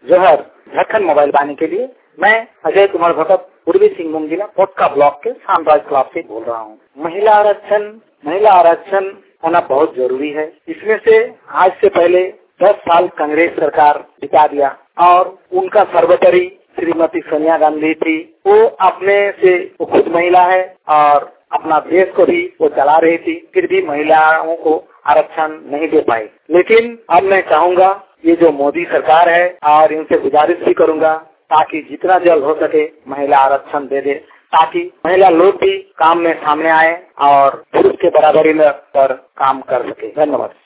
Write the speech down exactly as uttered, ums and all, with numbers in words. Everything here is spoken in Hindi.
जोहर झारखंड मोबाइल वाणी के लिए मैं अजय कुमार भगत पूर्वी सिंहभूम जिला पोटका ब्लॉक के सामराज क्लब से बोल रहा हूँ। महिला आरक्षण महिला आरक्षण होना बहुत जरूरी है। इसमें से आज से पहले दस साल कांग्रेस सरकार बिता दिया और उनका सर्वोपरि श्रीमती सोनिया गांधी थी। वो अपने से वो खुद महिला है और अपना देश को भी वो चला रही थी, फिर भी महिलाओं को आरक्षण नहीं दे पाई। लेकिन अब मैं चाहूंगा ये जो मोदी सरकार है और इनसे गुजारिश भी करूंगा ताकि जितना जल्द हो सके महिला आरक्षण दे दे, ताकि महिला लोग भी काम में सामने आए और पुरुष के बराबरी में पर काम कर सके। धन्यवाद।